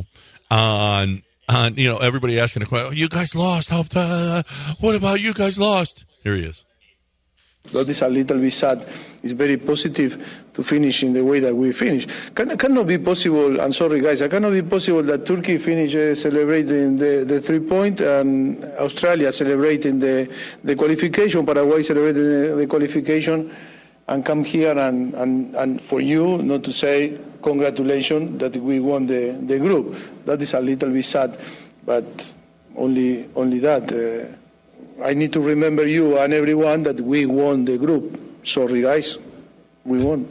on on you know everybody asking the question. Oh, you guys lost. How? Uh, what about you guys lost? Here he is. That is a little bit sad. It's very positive to finish in the way that we finish. Can, cannot be possible, I'm sorry guys, it cannot be possible that Turkey finish uh, celebrating the, the three point and Australia celebrating the, the qualification, Paraguay celebrating the, the qualification, and come here and, and, and for you not to say congratulations that we won the, the group. That is a little bit sad, but only, only that. Uh, I need to remember you and everyone that we won the group. Sorry, guys. We won.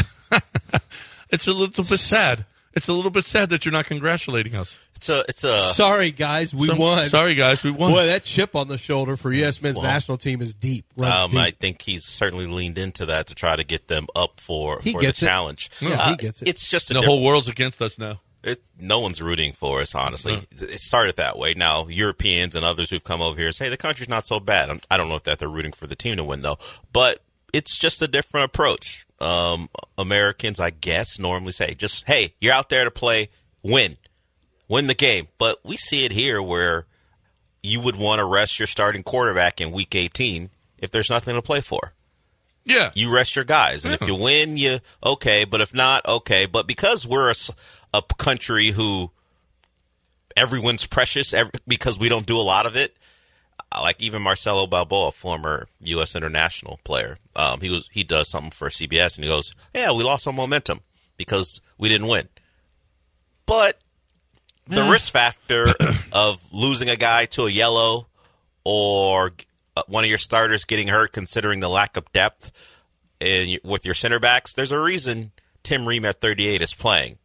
It's a little bit sad. It's a little bit sad that you're not congratulating us. It's a, it's a. Sorry, guys. We Some- won. Sorry, guys. We won. Boy, that chip on the shoulder for U S men's Well, national team is deep. Runs Um, deep. I think he's certainly leaned into that to try to get them up for, He for the gets it. challenge. Yeah, Uh, he gets it. It's just a the different- whole world's against us now. It, no one's rooting for us, honestly. Uh-huh. It started that way. Now, Europeans and others who've come over here say the country's not so bad. I'm, I don't know if that they're rooting for the team to win, though. But it's just a different approach. Um, Americans, I guess, normally say, just, hey, you're out there to play, win. Win the game. But we see it here where you would want to rest your starting quarterback in week eighteen if there's nothing to play for. Yeah. You rest your guys. And Yeah. if you win, you okay. But if not, okay. But because we're a, s- a country who everyone's precious every, because we don't do a lot of it, like even Marcelo Balboa, former U S international player, um, he was he does something for C B S and he goes, yeah, we lost some momentum because we didn't win. But the risk factor of losing a guy to a yellow or uh, one of your starters getting hurt, considering the lack of depth in, with your center backs, there's a reason Tim Ream at thirty-eight is playing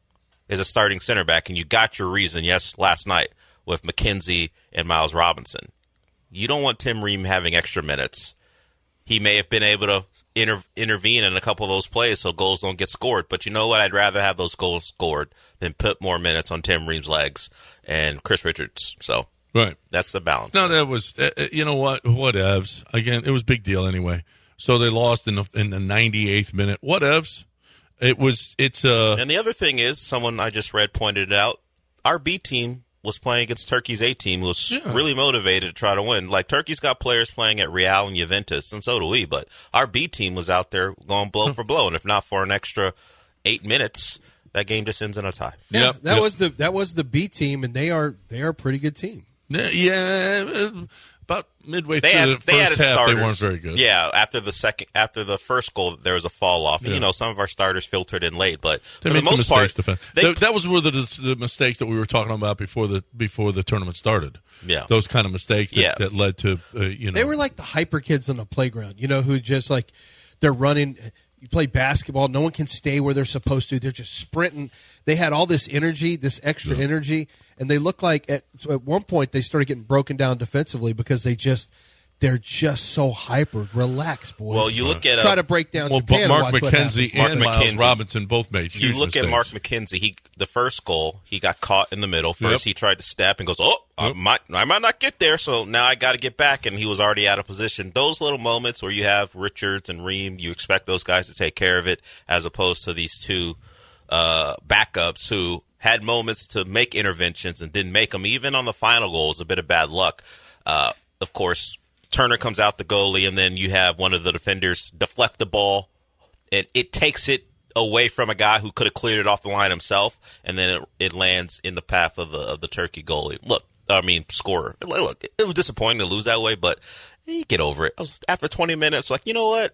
as a starting center back, and you got your reason, yes, last night with McKenzie and Miles Robinson. You don't want Tim Ream having extra minutes. He may have been able to inter- intervene in a couple of those plays so goals don't get scored. But you know what? I'd rather have those goals scored than put more minutes on Tim Ream's legs and Chris Richards. So Right. that's the balance. No, that was, uh, uh, you know what? Whatevs. Again, it was a big deal anyway. So they lost in the, in the ninety-eighth minute. Whatevs. It was, it's, uh, And the other thing is, someone I just read pointed it out, our B team was playing against Turkey's A team, who was Yeah. really motivated to try to win. Like, Turkey's got players playing at Real and Juventus, and so do we, but our B team was out there going blow for blow, and if not for an extra eight minutes, that game just ends in a tie. Yeah, Yep, that yep. was the that was the B team, and they are they are a pretty good team. yeah, yeah, uh, about midway They through had the they first added half, starters. they weren't very good. Yeah, after the second, after the first goal, there was a fall off. And, Yeah. you know, some of our starters filtered in late, but They for made the some most part, mistakes defense. they, That, that was one of the, the mistakes that we were talking about before the before the tournament started. Yeah. Those kind of mistakes that, Yeah. that led to, uh, you know. They were like the hyper kids on the playground, you know, who just like they're running. You play basketball, no one can stay where they're supposed to. They're just sprinting. They had all this energy, this extra Yeah. energy, and they look like at, at one point they started getting broken down defensively because they just they're just so hyper. Relax, boys. well, you look at try uh, to break down well, Japan. Mark and watch what McKenzie happens. and Mark Miles McKenzie. Robinson both made huge You look mistakes. at Mark McKenzie. He the first goal, he got caught in the middle. First, Yep. he tried to step and goes, "Oh, I Yep. might, I might not get there." So now I got to get back, and he was already out of position. Those little moments where you have Richards and Ream, you expect those guys to take care of it, as opposed to these two uh, backups who had moments to make interventions and didn't make them. Even on the final goal, it was a bit of bad luck. Uh, of course, Turner comes out the goalie, and then you have one of the defenders deflect the ball, and it takes it away from a guy who could have cleared it off the line himself, and then it, it lands in the path of the of the Turkey goalie. Look, I mean, scorer. Look, it was disappointing to lose that way, but you get over it. I was, after twenty minutes, like, you know what?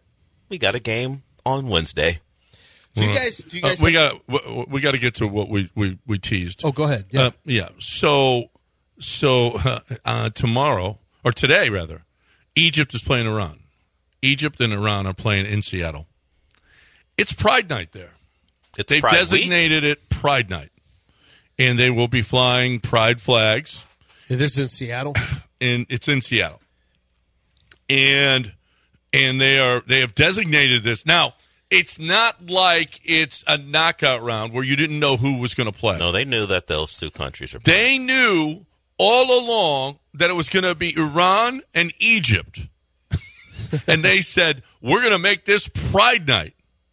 we got a game on Wednesday. Do you guys? Do you guys? Uh, we have- got we got to get to what we, we, we teased. Oh, go ahead. Yeah. Uh, yeah. So so uh, uh, tomorrow or today rather, Egypt is playing Iran. Egypt and Iran are playing in Seattle. It's Pride Night there. It's They've Pride designated Week. it Pride Night, and they will be flying Pride flags. Is this in Seattle? And it's in Seattle, and and they are they have designated this now. It's not like it's a knockout round where you didn't know who was going to play. No, they knew that those two countries are playing. They knew all along that it was going to be Iran and Egypt. And they said, we're going to make this Pride Night.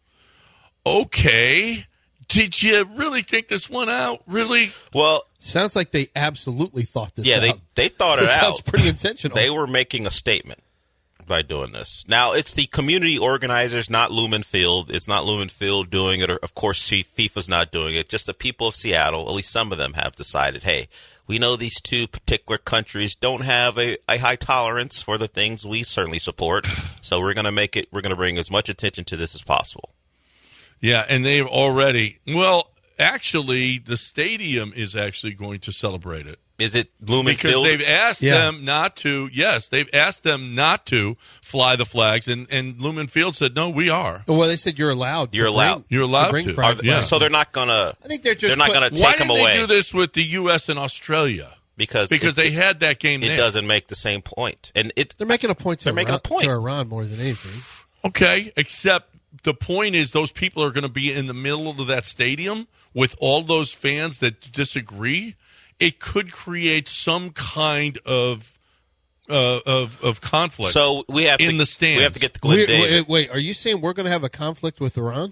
Okay. Did you really think this one out? Really? Well, sounds like they absolutely thought this yeah, out. they, they thought it This out. sounds pretty intentional. They were making a statement by doing this. Now, it's the community organizers, not Lumen Field. It's not Lumen Field doing it. Or, of course, FIFA's not doing it. Just the people of Seattle, at least some of them, have decided, hey, we know these two particular countries don't have a, a high tolerance for the things we certainly support. So we're going to make it, we're going to bring as much attention to this as possible. Yeah, and they've already, well, actually, the stadium is actually going to celebrate it. Is it Lumen because Field? they've asked Yeah. them not to. Yes, they've asked them not to fly the flags, and, and Lumen Field said, no, we are. Well, they said you're allowed. to You're bring- allowed. You're allowed bring to. pride Are- Yeah. flags. So they're not going to. I think they're just They're not put- going to Why take them didn't away they do this with the U S and Australia? because Because it, they had that game it there. doesn't make the same point, and it. They're making a point to They're making Iran, a point. to Iran more than anything. Okay, except the point is those people are going to be in the middle of that stadium with all those fans that disagree. It could create some kind of uh, of of conflict. So we have in to, the stands. We have to get the Glenn Wait, David. wait, wait, are you saying we're going to have a conflict with Iran?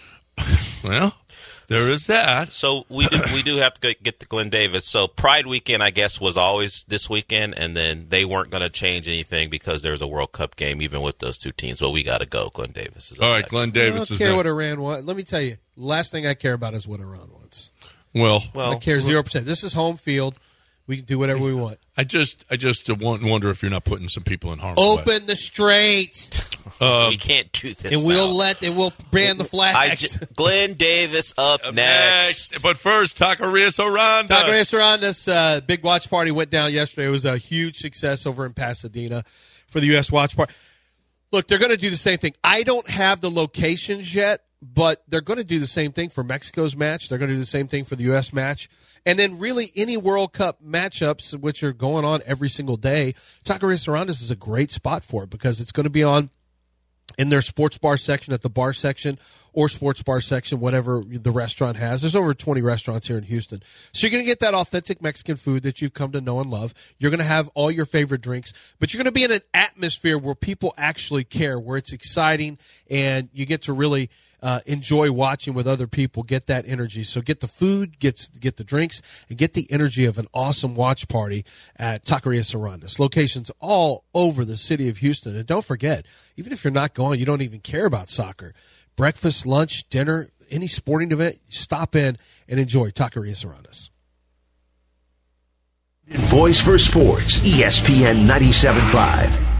Well, there is that. So we do, we do have to get- get the Glenn Davis. So Pride Weekend, I guess, was always this weekend, and then they weren't going to change anything because there's a World Cup game, even with those two teams. Well, we got to go. Glenn Davis is up All right, next. Glenn I Davis don't is care there. what Iran wants. Let me tell you, last thing I care about is what Iran wants. Well, Well, I care zero percent. This is home field. We can do whatever we want. I just I just wonder if you're not putting some people in harm's way. Open the strait, we can't do this. and we'll now. let and we'll ban the I flags. ju- Glenn Davis up, Up next. But first, Taqueria Aranda. Taqueria Aranda's uh, big watch party went down yesterday. It was a huge success over in Pasadena for the U S Watch Party. Look, they're going to do the same thing. I don't have the locations yet, but they're going to do the same thing for Mexico's match. They're going to do the same thing for the U S match. And then really any World Cup matchups, which are going on every single day, Taqueria Aranda's is a great spot for it because it's going to be on in their sports bar section at the bar section or sports bar section, whatever the restaurant has. There's over twenty restaurants here in Houston. So you're going to get that authentic Mexican food that you've come to know and love. You're going to have all your favorite drinks, but you're going to be in an atmosphere where people actually care, where it's exciting, and you get to really uh, enjoy watching with other people, get that energy. So get the food, get, get the drinks, and get the energy of an awesome watch party at Taqueria Aranda's. Locations all over the city of Houston. And don't forget, even if you're not going, you don't even care about soccer, breakfast, lunch, dinner, any sporting event, stop in and enjoy Taqueria Aranda's. Voice for Sports, E S P N ninety-seven point five.